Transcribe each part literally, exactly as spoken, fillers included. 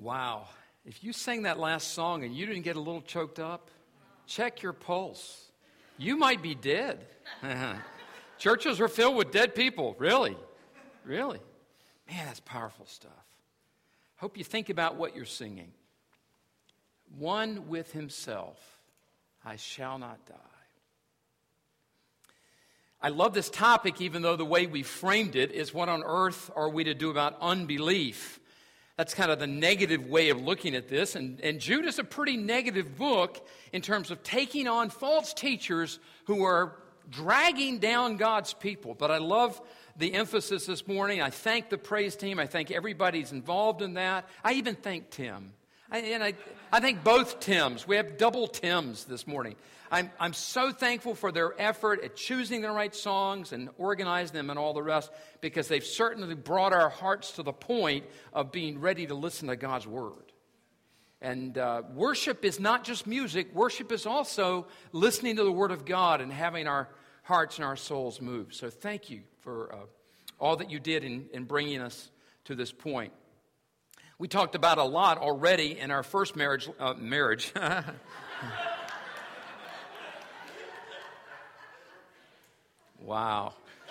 Wow. If you sang that last song and you didn't get a little choked up, check your pulse. You might be dead. Churches are filled with dead people. Really? Really? Man, that's powerful stuff. Hope you think about what you're singing. One with himself, I shall not die. I love this topic, even though the way we framed it is what on earth are we to do about unbelief? That's kind of the negative way of looking at this. And, and Jude is a pretty negative book in terms of taking on false teachers who are dragging down God's people. But I love the emphasis this morning. I thank the praise team. I thank everybody who's involved in that. I even thank Tim. I, and I, I thank both Tims. We have double Tims this morning. I'm, I'm so thankful for their effort at choosing the right songs and organizing them and all the rest, because they've certainly brought our hearts to the point of being ready to listen to God's Word. And uh, worship is not just music. Worship is also listening to the Word of God and having our hearts and our souls move. So thank you for uh, all that you did in, in bringing us to this point. We talked about a lot already in our first marriage. Uh, marriage. Wow.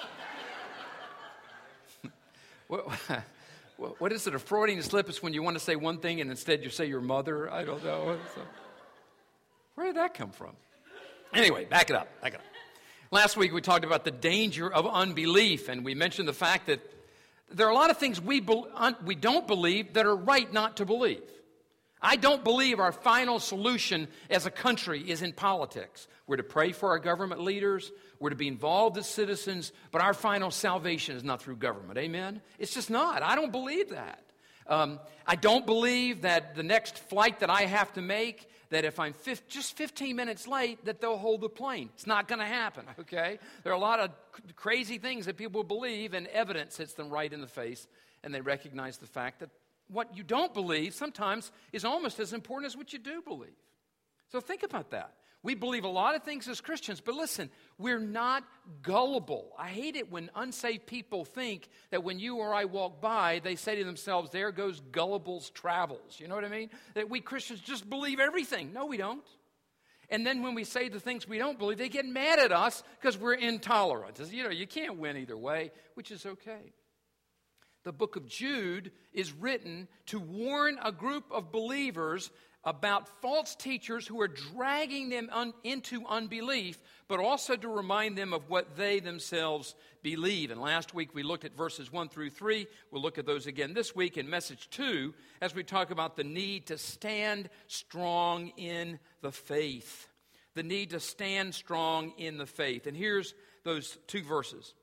what, what is it? A Freudian slip is when you want to say one thing and instead you say your mother? I don't know. So, where did that come from? Anyway, back it up. Back it up. Last week we talked about the danger of unbelief, and we mentioned the fact that there are a lot of things we be, un, we don't believe that are right not to believe. I don't believe our final solution as a country is in politics. We're to pray for our government leaders. We're to be involved as citizens. But our final salvation is not through government. Amen? It's just not. I don't believe that. Um, I don't believe that the next flight that I have to make, that if I'm fif- just fifteen minutes late, that they'll hold the plane. It's not going to happen, okay? There are a lot of c- crazy things that people believe, and evidence hits them right in the face, and they recognize the fact that what you don't believe sometimes is almost as important as what you do believe. So think about that. We believe a lot of things as Christians, but listen, we're not gullible. I hate it when unsaved people think that when you or I walk by, they say to themselves, there goes Gullible's travels. You know what I mean? That we Christians just believe everything. No, we don't. And then when we say the things we don't believe, they get mad at us because we're intolerant. As, you know, you can't win either way, which is okay. The book of Jude is written to warn a group of believers about false teachers who are dragging them un- into unbelief, but also to remind them of what they themselves believe. And last week we looked at verses one through three. We'll look at those again this week in message two as we talk about the need to stand strong in the faith. The need to stand strong in the faith. And here's those two verses.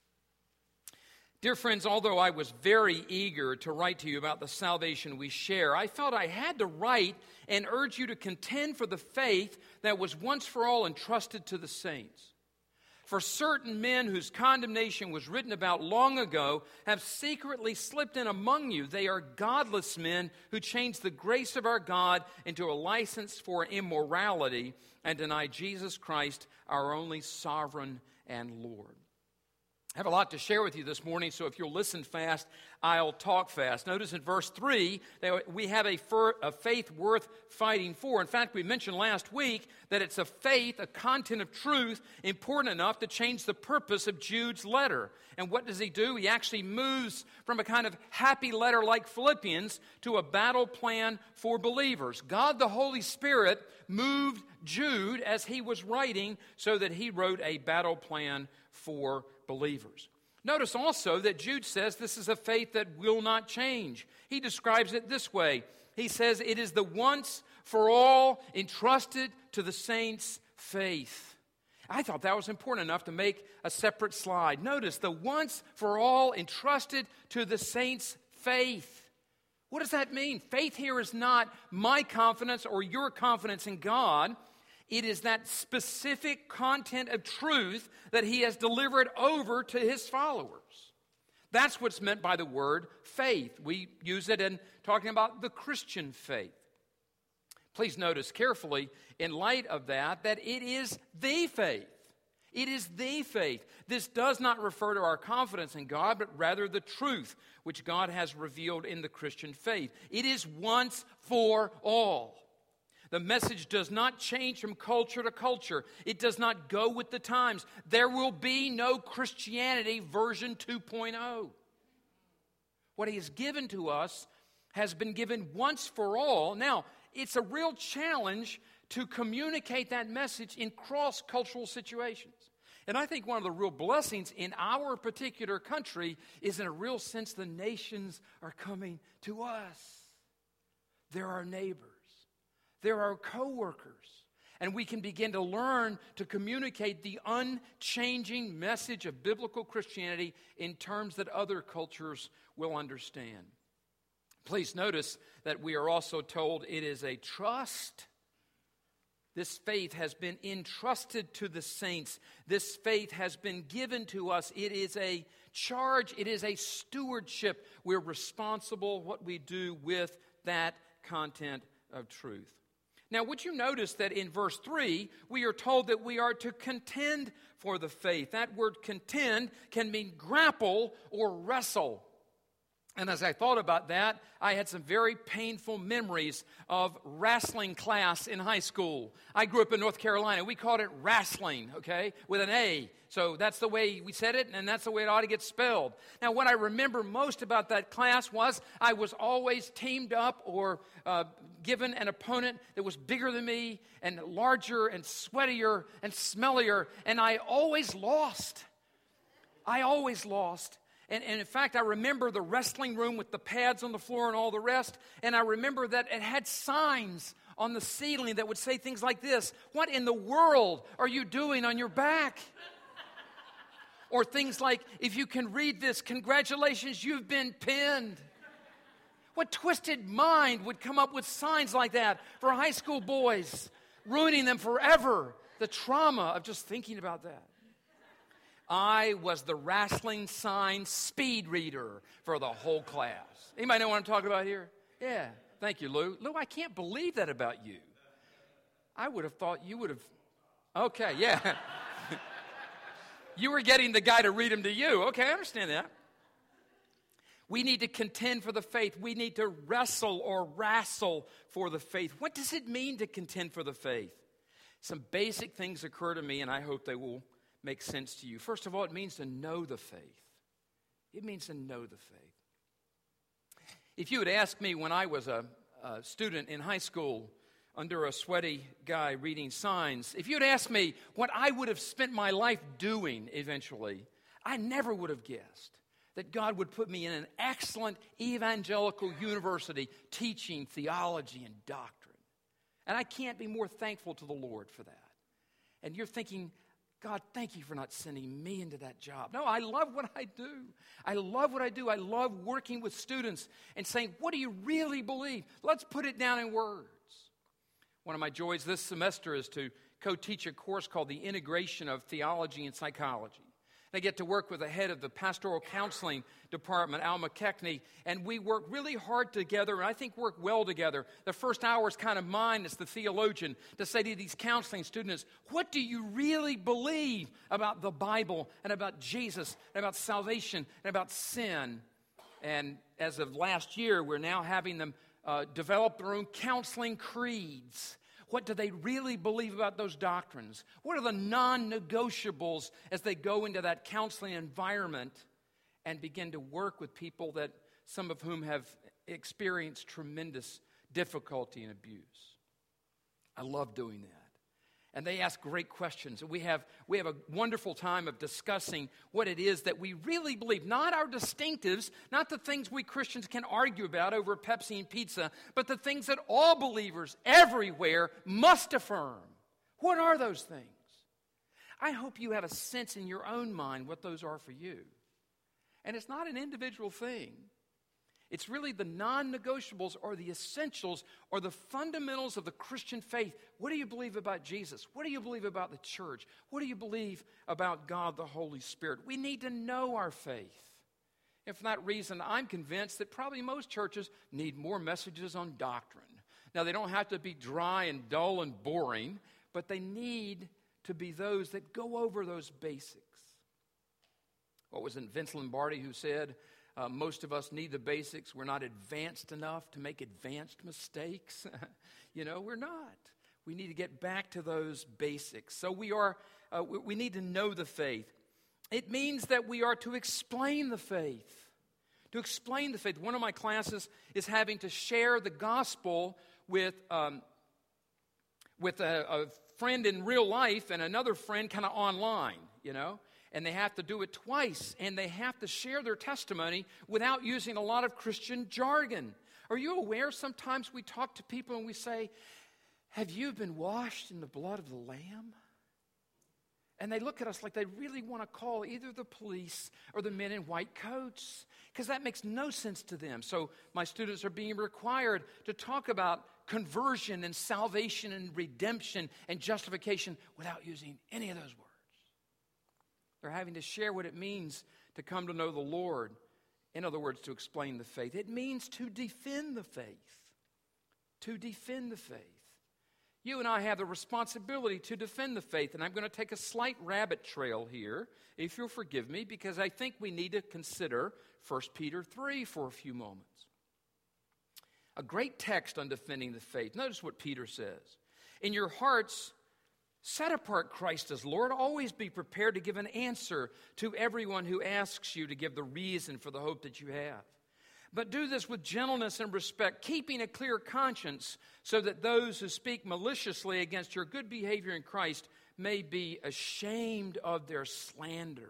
Dear friends, although I was very eager to write to you about the salvation we share, I felt I had to write and urge you to contend for the faith that was once for all entrusted to the saints. For certain men whose condemnation was written about long ago have secretly slipped in among you. They are godless men who changed the grace of our God into a license for immorality and deny Jesus Christ, our only sovereign and Lord. I have a lot to share with you this morning, so if you'll listen fast, I'll talk fast. Notice in verse three that we have a, fir- a faith worth fighting for. In fact, we mentioned last week that it's a faith, a content of truth, important enough to change the purpose of Jude's letter. And what does he do? He actually moves from a kind of happy letter like Philippians to a battle plan for believers. God the Holy Spirit moved Jude as he was writing so that he wrote a battle plan for believers. Notice also that Jude says this is a faith that will not change. He describes it this way. He says it is the once for all entrusted to the saints' faith. I thought that was important enough to make a separate slide. Notice the once for all entrusted to the saints' faith. What does that mean? Faith here is not my confidence or your confidence in God. It is that specific content of truth that he has delivered over to his followers. That's what's meant by the word faith. We use it in talking about the Christian faith. Please notice carefully, in light of that, that it is the faith. It is the faith. This does not refer to our confidence in God, but rather the truth which God has revealed in the Christian faith. It is once for all. The message does not change from culture to culture. It does not go with the times. There will be no Christianity version two point oh. What He has given to us has been given once for all. Now, it's a real challenge to communicate that message in cross-cultural situations. And I think one of the real blessings in our particular country is, in a real sense, the nations are coming to us. They're our neighbors. They're our co-workers. And we can begin to learn to communicate the unchanging message of biblical Christianity in terms that other cultures will understand. Please notice that we are also told it is a trust. This faith has been entrusted to the saints. This faith has been given to us. It is a charge. It is a stewardship. We're responsible what we do with that content of truth. Now, would you notice that in verse three, we are told that we are to contend for the faith. That word contend can mean grapple or wrestle. And as I thought about that, I had some very painful memories of wrestling class in high school. I grew up in North Carolina. We called it wrestling, okay, with an A. So that's the way we said it, and that's the way it ought to get spelled. Now, what I remember most about that class was I was always teamed up or uh, given an opponent that was bigger than me and larger and sweatier and smellier, and I always lost. I always lost. And, and in fact, I remember the wrestling room with the pads on the floor and all the rest. And I remember that it had signs on the ceiling that would say things like this: "What in the world are you doing on your back?" Or things like, "If you can read this, congratulations, you've been pinned." What twisted mind would come up with signs like that for high school boys, ruining them forever? The trauma of just thinking about that. I was the wrestling sign speed reader for the whole class. Anybody know what I'm talking about here? Yeah. Thank you, Lou. Lou, I can't believe that about you. I would have thought you would have. Okay, yeah. You were getting the guy to read them to you. Okay, I understand that. We need to contend for the faith. We need to wrestle or wrestle for the faith. What does it mean to contend for the faith? Some basic things occur to me, and I hope they will make sense to you. First of all, it means to know the faith. It means to know the faith. If you had asked me when I was a, a student in high school under a sweaty guy reading signs, if you had asked me what I would have spent my life doing eventually, I never would have guessed that God would put me in an excellent evangelical university teaching theology and doctrine. And I can't be more thankful to the Lord for that. And you're thinking, God, thank you for not sending me into that job. No, I love what I do. I love what I do. I love working with students and saying, what do you really believe? Let's put it down in words. One of my joys this semester is to co-teach a course called The Integration of Theology and Psychology. I get to work with the head of the pastoral counseling department, Al McKechnie, and we work really hard together, and I think work well together. The first hour is kind of mine as the theologian to say to these counseling students, what do you really believe about the Bible and about Jesus and about salvation and about sin? And as of last year, we're now having them uh, develop their own counseling creeds. What do they really believe about those doctrines? What are the non-negotiables as they go into that counseling environment and begin to work with people that some of whom have experienced tremendous difficulty and abuse? I love doing that. And they ask great questions. And we have, we have a wonderful time of discussing what it is that we really believe. Not our distinctives, not the things we Christians can argue about over Pepsi and pizza, but the things that all believers everywhere must affirm. What are those things? I hope you have a sense in your own mind what those are for you. And it's not an individual thing. It's really the non-negotiables or the essentials or the fundamentals of the Christian faith. What do you believe about Jesus? What do you believe about the church? What do you believe about God the Holy Spirit? We need to know our faith. And for that reason, I'm convinced that probably most churches need more messages on doctrine. Now, they don't have to be dry and dull and boring, but they need to be those that go over those basics. What was it Vince Lombardi who said, uh, most of us need the basics. We're not advanced enough to make advanced mistakes. You know, we're not. We need to get back to those basics. So we are. Uh, we, we need to know the faith. It means that we are to explain the faith. To explain the faith. One of my classes is having to share the gospel with um, with a, a friend in real life and another friend kind of online, you know. And they have to do it twice, and they have to share their testimony without using a lot of Christian jargon. Are you aware sometimes we talk to people and we say, have you been washed in the blood of the Lamb? And they look at us like they really want to call either the police or the men in white coats, because that makes no sense to them. So my students are being required to talk about conversion and salvation and redemption and justification without using any of those words. They're having to share what it means to come to know the Lord. In other words, to explain the faith. It means to defend the faith. To defend the faith. You and I have the responsibility to defend the faith. And I'm going to take a slight rabbit trail here, if you'll forgive me, because I think we need to consider First Peter three for a few moments. A great text on defending the faith. Notice what Peter says. In your hearts, set apart Christ as Lord. Always be prepared to give an answer to everyone who asks you to give the reason for the hope that you have. But do this with gentleness and respect, keeping a clear conscience, so that those who speak maliciously against your good behavior in Christ may be ashamed of their slander.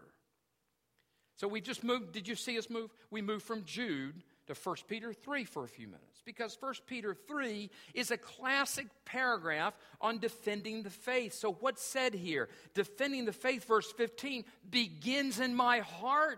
So we just moved, did you see us move? We moved from Jude to First Peter three for a few minutes, because First Peter three is a classic paragraph on defending the faith. So what's said here? Defending the faith, verse fifteen, begins in my heart.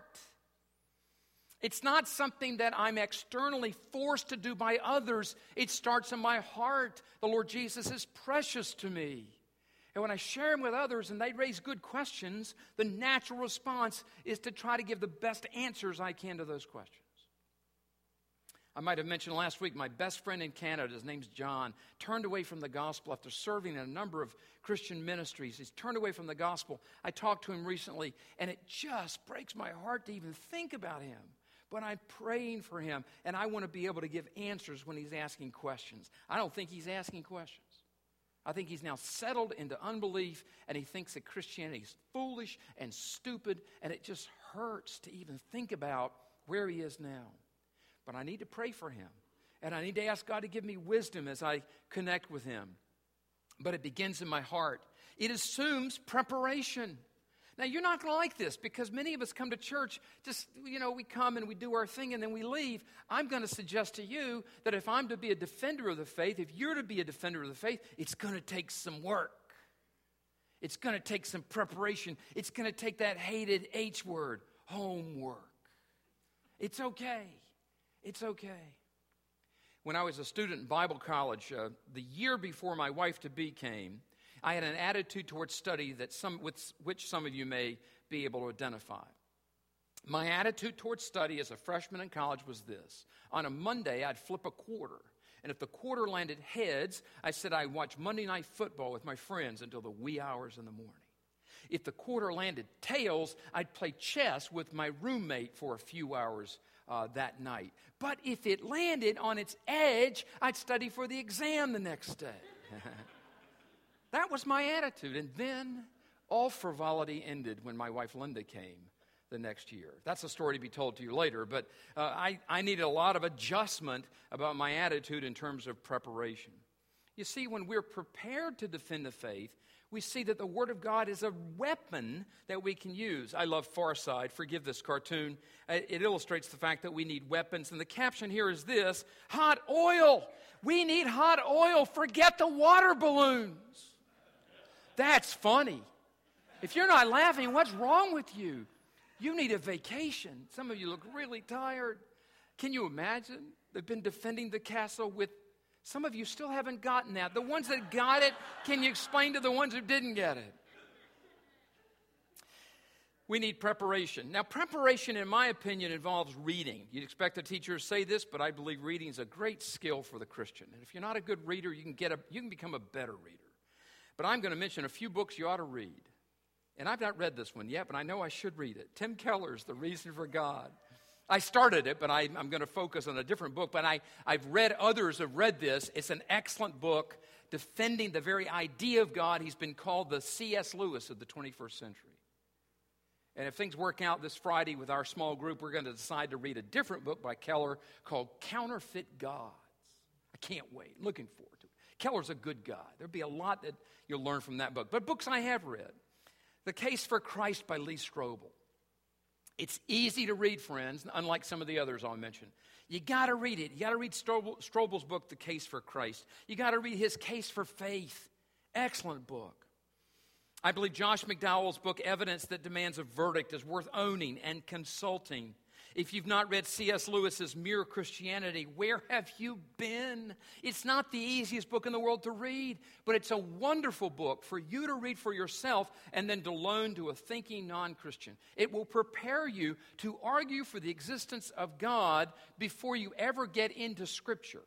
It's not something that I'm externally forced to do by others. It starts in my heart. The Lord Jesus is precious to me. And when I share him with others and they raise good questions, the natural response is to try to give the best answers I can to those questions. I might have mentioned last week, my best friend in Canada, his name's John, turned away from the gospel after serving in a number of Christian ministries. He's turned away from the gospel. I talked to him recently, and it just breaks my heart to even think about him. But I'm praying for him, and I want to be able to give answers when he's asking questions. I don't think he's asking questions. I think he's now settled into unbelief, and he thinks that Christianity is foolish and stupid, and it just hurts to even think about where he is now. But I need to pray for him, and I need to ask God to give me wisdom as I connect with him. But it begins in my heart. It assumes preparation. Now, you're not going to like this, because many of us come to church, just, you know, we come and we do our thing and then we leave. I'm going to suggest to you that if I'm to be a defender of the faith, if you're to be a defender of the faith, it's going to take some work. It's going to take some preparation. It's going to take that hated H word, homework. It's okay. It's okay. When I was a student in Bible college, uh, the year before my wife-to-be came, I had an attitude towards study that some, with which some of you may be able to identify. My attitude towards study as a freshman in college was this. On a Monday, I'd flip a quarter. And if the quarter landed heads, I said I'd watch Monday Night Football with my friends until the wee hours in the morning. If the quarter landed tails, I'd play chess with my roommate for a few hours uh, that night. But if it landed on its edge, I'd study for the exam the next day. That was my attitude. And then all frivolity ended when my wife Linda came the next year. That's a story to be told to you later. But uh, I, I needed a lot of adjustment about my attitude in terms of preparation. You see, when we're prepared to defend the faith, we see that the Word of God is a weapon that we can use. I love Far Side. Forgive this cartoon. It illustrates the fact that we need weapons. And the caption here is this: hot oil. We need hot oil. Forget the water balloons. That's funny. If you're not laughing, what's wrong with you? You need a vacation. Some of you look really tired. Can you imagine? They've been defending the castle with, some of you still haven't gotten that. The ones that got it, can you explain to the ones who didn't get it? We need preparation. Now, preparation, in my opinion, involves reading. You'd expect a teacher to say this, but I believe reading is a great skill for the Christian. And if you're not a good reader, you can get a, you can become a better reader. But I'm going to mention a few books you ought to read. And I've not read this one yet, but I know I should read it. Tim Keller's The Reason for God. I started it, but I, I'm going to focus on a different book. But I, I've read others have read this. It's an excellent book defending the very idea of God. He's been called the C S Lewis of the twenty-first century. And if things work out this Friday with our small group, we're going to decide to read a different book by Keller called Counterfeit Gods. I can't wait. Looking forward to it. Keller's a good guy. There'll be a lot that you'll learn from that book. But books I have read. The Case for Christ by Lee Strobel. It's easy to read, friends, unlike some of the others I'll mention. You got to read it. You got to read Strobel, Strobel's book, The Case for Christ. You got to read his Case for Faith. Excellent book. I believe Josh McDowell's book, Evidence That Demands a Verdict, is worth owning and consulting. If you've not read C S Lewis's Mere Christianity, where have you been? It's not the easiest book in the world to read, but it's a wonderful book for you to read for yourself and then to loan to a thinking non-Christian. It will prepare you to argue for the existence of God before you ever get into Scripture.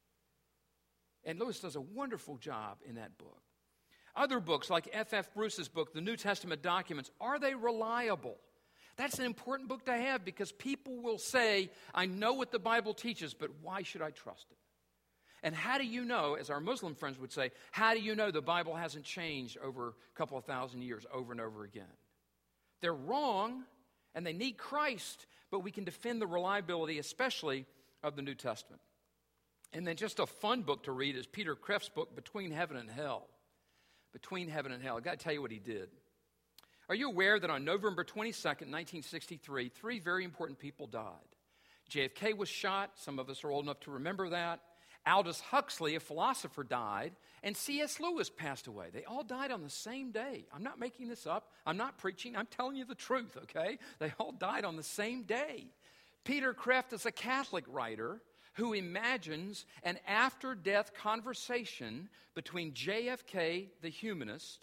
And Lewis does a wonderful job in that book. Other books like F F Bruce's book, The New Testament Documents, are they reliable? That's an important book to have because people will say, I know what the Bible teaches, but why should I trust it? And how do you know, as our Muslim friends would say, how do you know the Bible hasn't changed over a couple of thousand years over and over again? They're wrong, and they need Christ, but we can defend the reliability, especially of the New Testament. And then just a fun book to read is Peter Kreeft's book, Between Heaven and Hell. Between Heaven and Hell. I've got to tell you what he did. Are you aware that on November twenty-second, nineteen sixty-three, three very important people died? J F K was shot. Some of us are old enough to remember that. Aldous Huxley, a philosopher, died. And C S Lewis passed away. They all died on the same day. I'm not making this up. I'm not preaching. I'm telling you the truth, okay? They all died on the same day. Peter Kreeft is a Catholic writer who imagines an after-death conversation between J F K, the humanist,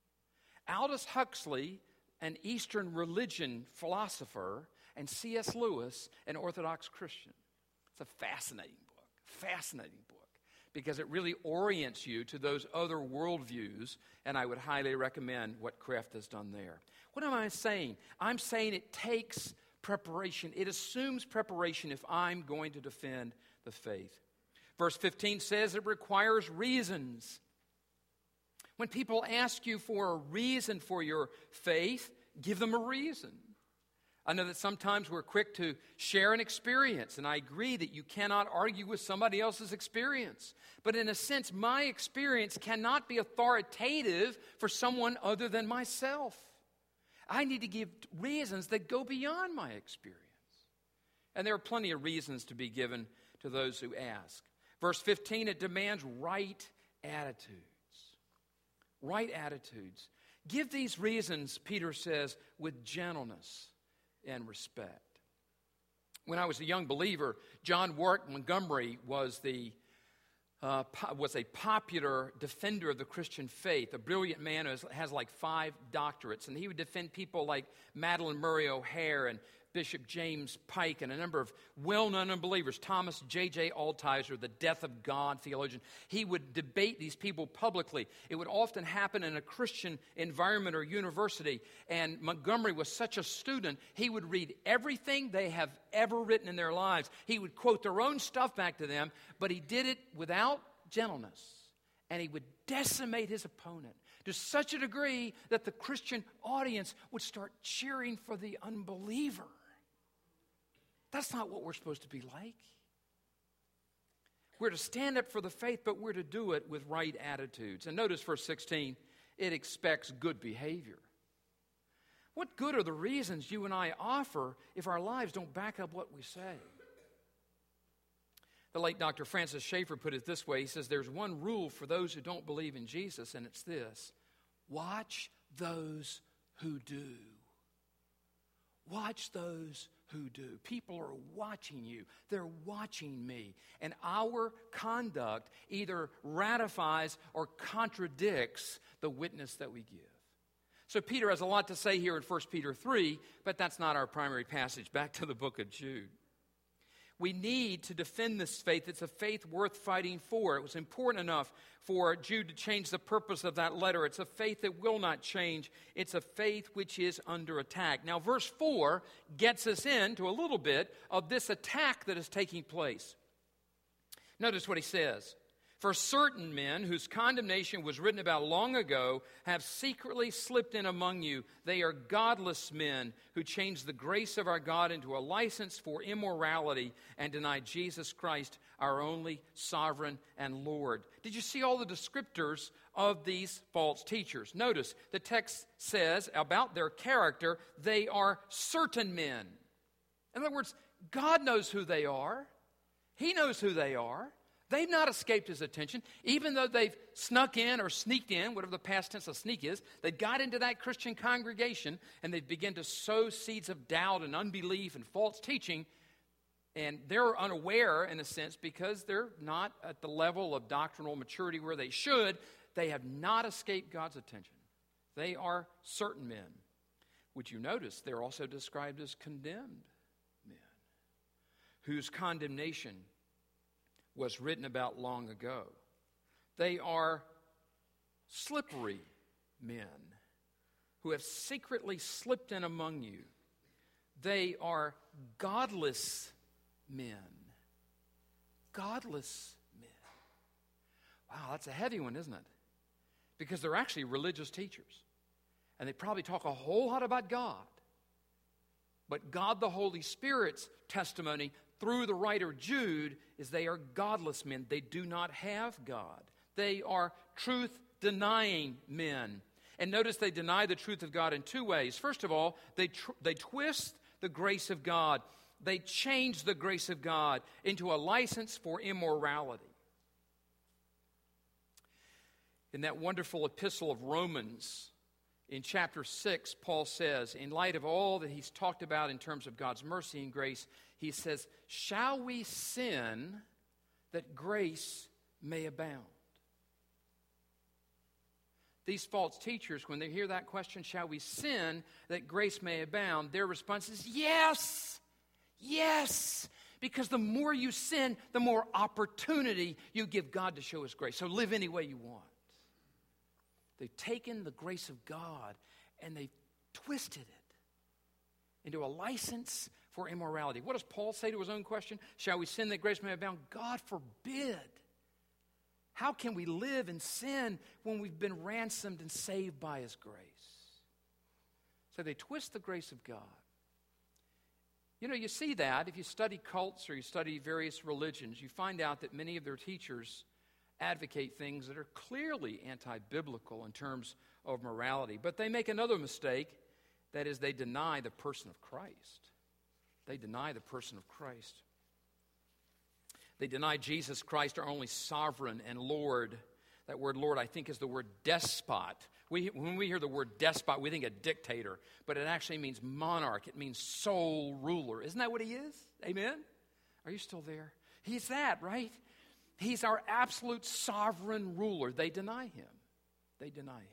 Aldous Huxley, an Eastern religion philosopher, and C S Lewis, an Orthodox Christian. It's a fascinating book, fascinating book, because it really orients you to those other worldviews, and I would highly recommend what Kreeft has done there. What am I saying? I'm saying it takes preparation. It assumes preparation if I'm going to defend the faith. Verse fifteen says it requires reasons. When people ask you for a reason for your faith, give them a reason. I know that sometimes we're quick to share an experience, and I agree that you cannot argue with somebody else's experience. But in a sense, my experience cannot be authoritative for someone other than myself. I need to give reasons that go beyond my experience. And there are plenty of reasons to be given to those who ask. Verse fifteen, it demands right attitude. Right attitudes. Give these reasons, Peter says, with gentleness and respect. When I was a young believer, John Warwick Montgomery was the uh, po- was a popular defender of the Christian faith, a brilliant man who has, has like five doctorates, and he would defend people like Madalyn Murray O'Hair and Bishop James Pike and a number of well-known unbelievers, Thomas J J Altizer, the death of God theologian. He would debate these people publicly. It would often happen in a Christian environment or university, and Montgomery was such a student, he would read everything they have ever written in their lives. He would quote their own stuff back to them, but he did it without gentleness, and he would decimate his opponent to such a degree that the Christian audience would start cheering for the unbeliever. That's not what we're supposed to be like. We're to stand up for the faith, but we're to do it with right attitudes. And notice verse sixteen, it expects good behavior. What good are the reasons you and I offer if our lives don't back up what we say? The late Doctor Francis Schaeffer put it this way. He says, there's one rule for those who don't believe in Jesus, and it's this: watch those who do. Watch those who do. People are watching you. They're watching me. And our conduct either ratifies or contradicts the witness that we give. So Peter has a lot to say here in First Peter three, but that's not our primary passage. Back to the book of Jude. We need to defend this faith. It's a faith worth fighting for. It was important enough for Jude to change the purpose of that letter. It's a faith that will not change. It's a faith which is under attack. Now, verse four gets us into a little bit of this attack that is taking place. Notice what he says. For certain men whose condemnation was written about long ago have secretly slipped in among you. They are godless men who change the grace of our God into a license for immorality and deny Jesus Christ, our only sovereign and Lord. Did you see all the descriptors of these false teachers? Notice the text says about their character, they are certain men. In other words, God knows who they are. He knows who they are. They've not escaped his attention, even though they've snuck in or sneaked in, whatever the past tense of sneak is. They got into that Christian congregation and they began to sow seeds of doubt and unbelief and false teaching. And they're unaware, in a sense, because they're not at the level of doctrinal maturity where they should. They have not escaped God's attention. They are certain men. Would you notice they're also described as condemned men, whose condemnation was written about long ago. They are slippery men who have secretly slipped in among you. They are godless men. Godless men. Wow, that's a heavy one, isn't it? Because they're actually religious teachers. And they probably talk a whole lot about God. But God the Holy Spirit's testimony through the writer Jude is they are godless men. They do not have God. They are truth-denying men. And notice they deny the truth of God in two ways. First of all, they tr- they twist the grace of God. They change the grace of God into a license for immorality. In that wonderful epistle of Romans, in chapter six, Paul says, in light of all that he's talked about in terms of God's mercy and grace, he says, shall we sin that grace may abound? These false teachers, when they hear that question, shall we sin that grace may abound, their response is yes, yes. Because the more you sin, the more opportunity you give God to show his grace. So live any way you want. They've taken the grace of God and they've twisted it into a license for immorality. What does Paul say to his own question? Shall we sin that grace may abound? God forbid. How can we live in sin when we've been ransomed and saved by his grace? So they twist the grace of God. You know, you see that if you study cults or you study various religions, you find out that many of their teachers advocate things that are clearly anti-biblical in terms of morality. But they make another mistake, that is, they deny the person of Christ. They deny the person of Christ. They deny Jesus Christ, our only sovereign and Lord. That word Lord, I think, is the word despot. We, when we hear the word despot, we think a dictator, but it actually means monarch. It means sole ruler. Isn't that what he is? Amen? Are you still there? He's that, right? He's our absolute sovereign ruler. They deny him. They deny him.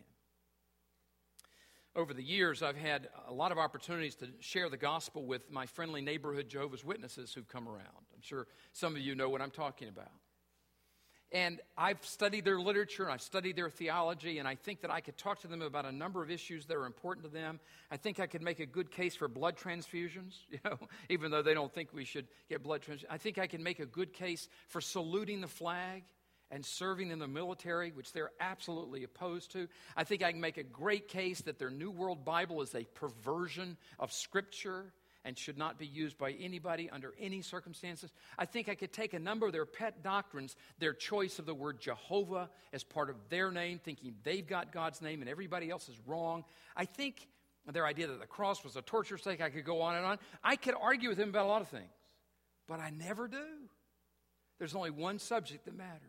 Over the years, I've had a lot of opportunities to share the gospel with my friendly neighborhood Jehovah's Witnesses who've come around. I'm sure some of you know what I'm talking about. And I've studied their literature, and I've studied their theology, and I think that I could talk to them about a number of issues that are important to them. I think I could make a good case for blood transfusions, you know, even though they don't think we should get blood transfusions. I think I can make a good case for saluting the flag and serving in the military, which they're absolutely opposed to. I think I can make a great case that their New World Bible is a perversion of Scripture and should not be used by anybody under any circumstances. I think I could take a number of their pet doctrines, their choice of the word Jehovah as part of their name, thinking they've got God's name and everybody else is wrong. I think their idea that the cross was a torture stake, I could go on and on. I could argue with them about a lot of things, but I never do. There's only one subject that matters.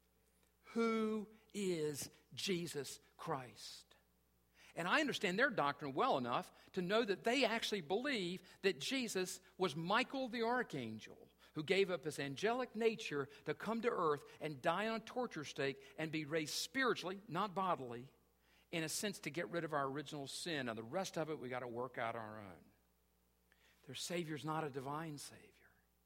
Who is Jesus Christ? And I understand their doctrine well enough to know that they actually believe that Jesus was Michael the archangel who gave up his angelic nature to come to earth and die on a torture stake and be raised spiritually, not bodily, in a sense to get rid of our original sin. And the rest of it we got to work out on our own. Their Savior's not a divine Savior.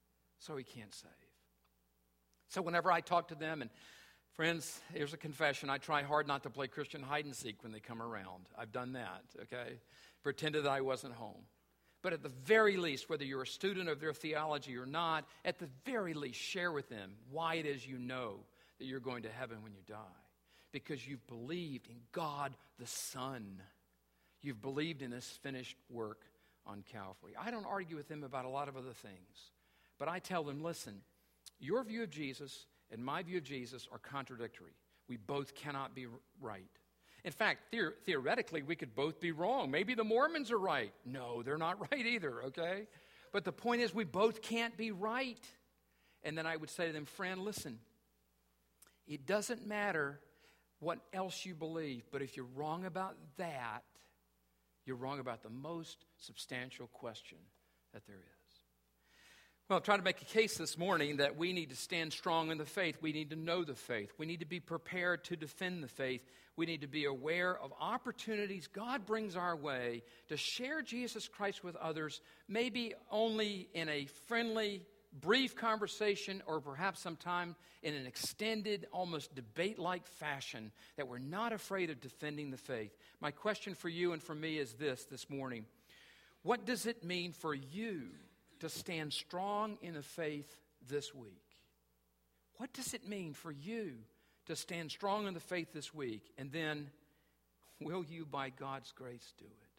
so he can't save. So whenever I talk to them, and friends, here's a confession, I try hard not to play Christian hide and seek when they come around. I've done that, okay? Pretended that I wasn't home. But at the very least, whether you're a student of their theology or not, at the very least, share with them why it is you know that you're going to heaven when you die. Because you've believed in God the Son. You've believed in His finished work on Calvary. I don't argue with them about a lot of other things. But I tell them, listen, your view of Jesus and my view of Jesus are contradictory. We both cannot be right. In fact, the- theoretically, we could both be wrong. Maybe the Mormons are right. No, they're not right either, okay? But the point is, we both can't be right. And then I would say to them, friend, listen, it doesn't matter what else you believe, but if you're wrong about that, you're wrong about the most substantial question that there is. Well, I'm trying to make a case this morning that we need to stand strong in the faith. We need to know the faith. We need to be prepared to defend the faith. We need to be aware of opportunities God brings our way to share Jesus Christ with others, maybe only in a friendly, brief conversation or perhaps sometime in an extended, almost debate-like fashion, that we're not afraid of defending the faith. My question for you and for me is this this morning. What does it mean for you to stand strong in the faith this week? What does it mean for you to stand strong in the faith this week? And then, will you, by God's grace, do it?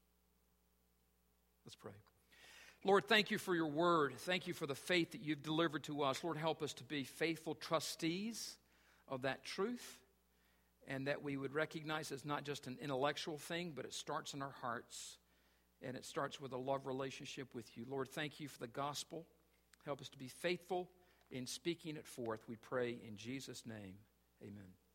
Let's pray. Lord, thank you for your word. Thank you for the faith that you've delivered to us. Lord, help us to be faithful trustees of that truth, and that we would recognize it's not just an intellectual thing, but it starts in our hearts. And it starts with a love relationship with you. Lord, thank you for the gospel. Help us to be faithful in speaking it forth. We pray in Jesus' name. Amen.